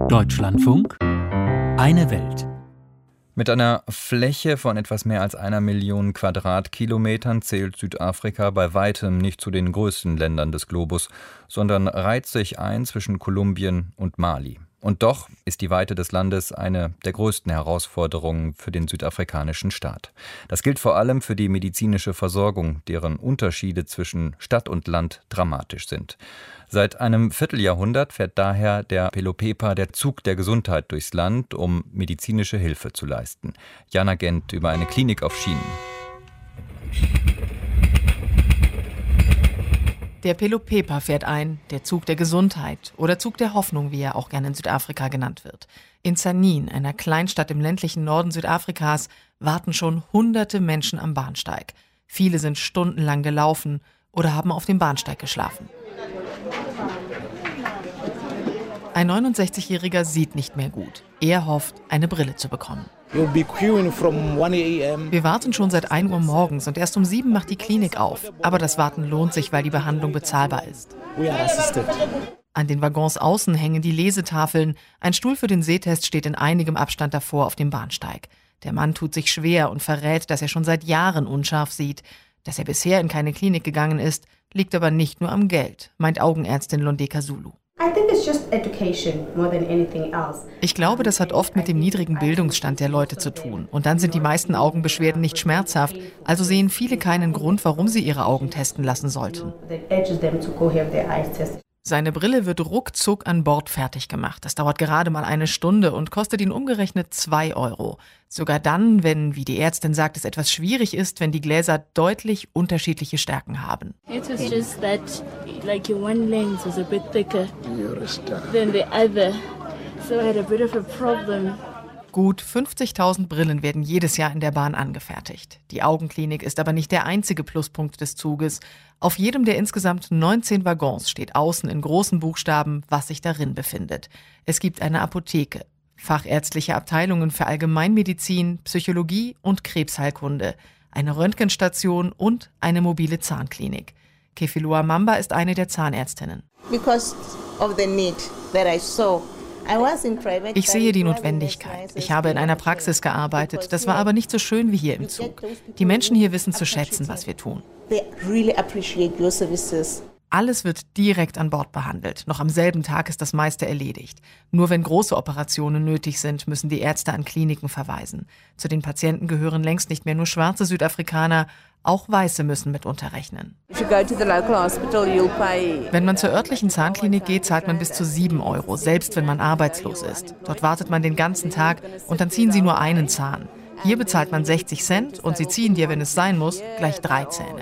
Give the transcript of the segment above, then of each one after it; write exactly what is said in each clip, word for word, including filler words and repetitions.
Deutschlandfunk, eine Welt. Mit einer Fläche von etwas mehr als einer Million Quadratkilometern zählt Südafrika bei weitem nicht zu den größten Ländern des Globus, sondern reiht sich ein zwischen Kolumbien und Mali. Und doch ist die Weite des Landes eine der größten Herausforderungen für den südafrikanischen Staat. Das gilt vor allem für die medizinische Versorgung, deren Unterschiede zwischen Stadt und Land dramatisch sind. Seit einem Vierteljahrhundert fährt daher der Pelopepa, der Zug der Gesundheit, durchs Land, um medizinische Hilfe zu leisten. Jana Gent über eine Klinik auf Schienen. Der Pelopepa fährt ein, der Zug der Gesundheit oder Zug der Hoffnung, wie er auch gerne in Südafrika genannt wird. In Tzaneen, einer Kleinstadt im ländlichen Norden Südafrikas, warten schon hunderte Menschen am Bahnsteig. Viele sind stundenlang gelaufen oder haben auf dem Bahnsteig geschlafen. Ein neunundsechzigjähriger sieht nicht mehr gut. Er hofft, eine Brille zu bekommen. Wir warten schon seit ein Uhr morgens und erst um sieben macht die Klinik auf. Aber das Warten lohnt sich, weil die Behandlung bezahlbar ist. An den Waggons außen hängen die Lesetafeln. Ein Stuhl für den Sehtest steht in einigem Abstand davor auf dem Bahnsteig. Der Mann tut sich schwer und verrät, dass er schon seit Jahren unscharf sieht. Dass er bisher in keine Klinik gegangen ist, liegt aber nicht nur am Geld, meint Augenärztin Londeka Zulu. Ich glaube, das hat oft mit dem niedrigen Bildungsstand der Leute zu tun. Und dann sind die meisten Augenbeschwerden nicht schmerzhaft. Also sehen viele keinen Grund, warum sie ihre Augen testen lassen sollten. Seine Brille wird ruckzuck an Bord fertig gemacht. Das dauert gerade mal eine Stunde und kostet ihn umgerechnet zwei Euro. Sogar dann, wenn, wie die Ärztin sagt, es etwas schwierig ist, wenn die Gläser deutlich unterschiedliche Stärken haben. It was just that, like one lens was a bit thicker than the other, so I had a bit of a problem. Gut fünfzigtausend Brillen werden jedes Jahr in der Bahn angefertigt. Die Augenklinik ist aber nicht der einzige Pluspunkt des Zuges. Auf jedem der insgesamt neunzehn Waggons steht außen in großen Buchstaben, was sich darin befindet. Es gibt eine Apotheke, fachärztliche Abteilungen für Allgemeinmedizin, Psychologie und Krebsheilkunde, eine Röntgenstation und eine mobile Zahnklinik. Kefilua Mamba ist eine der Zahnärztinnen. Because of the need that I saw. Ich sehe die Notwendigkeit. Ich habe in einer Praxis gearbeitet. Das war aber nicht so schön wie hier im Zug. Die Menschen hier wissen zu schätzen, was wir tun. Alles wird direkt an Bord behandelt. Noch am selben Tag ist das meiste erledigt. Nur wenn große Operationen nötig sind, müssen die Ärzte an Kliniken verweisen. Zu den Patienten gehören längst nicht mehr nur schwarze Südafrikaner, auch Weiße müssen mitunter rechnen. Wenn man zur örtlichen Zahnklinik geht, zahlt man bis zu sieben Euro, selbst wenn man arbeitslos ist. Dort wartet man den ganzen Tag und dann ziehen sie nur einen Zahn. Hier bezahlt man sechzig Cent und sie ziehen dir, wenn es sein muss, gleich drei Zähne.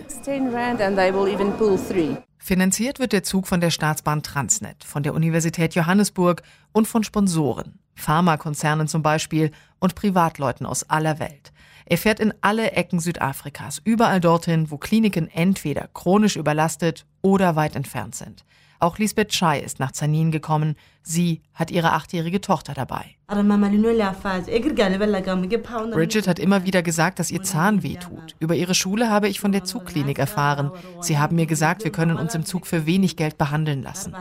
Finanziert wird der Zug von der Staatsbahn Transnet, von der Universität Johannesburg und von Sponsoren, Pharmakonzernen zum Beispiel und Privatleuten aus aller Welt. Er fährt in alle Ecken Südafrikas, überall dorthin, wo Kliniken entweder chronisch überlastet oder weit entfernt sind. Auch Lisbeth Chai ist nach Tzaneen gekommen. Sie hat ihre achtjährige Tochter dabei. Bridget hat immer wieder gesagt, dass ihr Zahn wehtut. Über ihre Schule habe ich von der Zugklinik erfahren. Sie haben mir gesagt, wir können uns im Zug für wenig Geld behandeln lassen.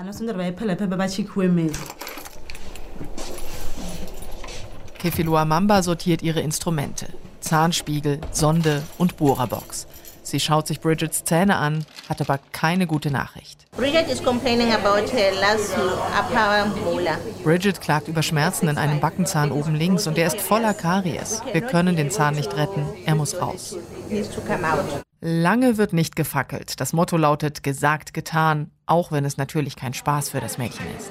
Kefilua Mamba sortiert ihre Instrumente. Zahnspiegel, Sonde und Bohrerbox. Sie schaut sich Bridgets Zähne an, hat aber keine gute Nachricht. Bridget is complaining about her last upper molar. Bridget klagt über Schmerzen in einem Backenzahn oben links und der ist voller Karies. Wir können den Zahn nicht retten, er muss raus. Lange wird nicht gefackelt. Das Motto lautet gesagt, getan, auch wenn es natürlich kein Spaß für das Mädchen ist.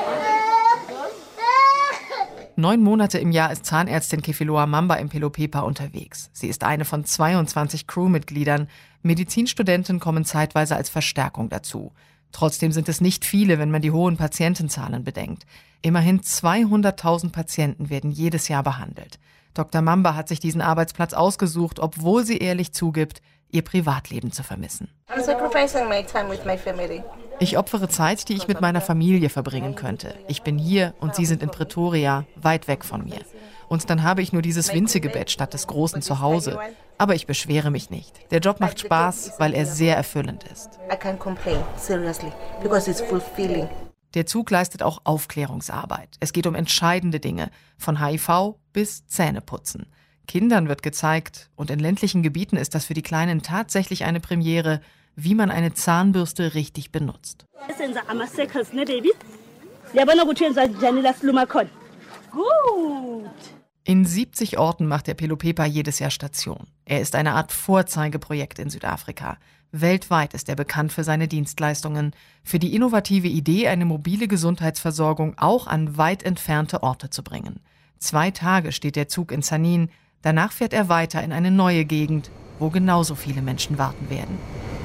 Neun Monate im Jahr ist Zahnärztin Kefilua Mamba im Pelopepa unterwegs. Sie ist eine von zweiundzwanzig Crewmitgliedern. Medizinstudenten kommen zeitweise als Verstärkung dazu. Trotzdem sind es nicht viele, wenn man die hohen Patientenzahlen bedenkt. Immerhin zweihunderttausend Patienten werden jedes Jahr behandelt. Doktor Mamba hat sich diesen Arbeitsplatz ausgesucht, obwohl sie ehrlich zugibt, ihr Privatleben zu vermissen. Ich opfere Zeit, die ich mit meiner Familie verbringen könnte. Ich bin hier und sie sind in Pretoria, weit weg von mir. Und dann habe ich nur dieses winzige Bett statt des großen Zuhause. Aber ich beschwere mich nicht. Der Job macht Spaß, weil er sehr erfüllend ist. Der Zug leistet auch Aufklärungsarbeit. Es geht um entscheidende Dinge, von H I V bis Zähneputzen. Kindern wird gezeigt, und in ländlichen Gebieten ist das für die Kleinen tatsächlich eine Premiere, wie man eine Zahnbürste richtig benutzt. Gut. In siebzig Orten macht der Pelopepa jedes Jahr Station. Er ist eine Art Vorzeigeprojekt in Südafrika. Weltweit ist er bekannt für seine Dienstleistungen, für die innovative Idee, eine mobile Gesundheitsversorgung auch an weit entfernte Orte zu bringen. Zwei Tage steht der Zug in Tzaneen, danach fährt er weiter in eine neue Gegend, wo genauso viele Menschen warten werden.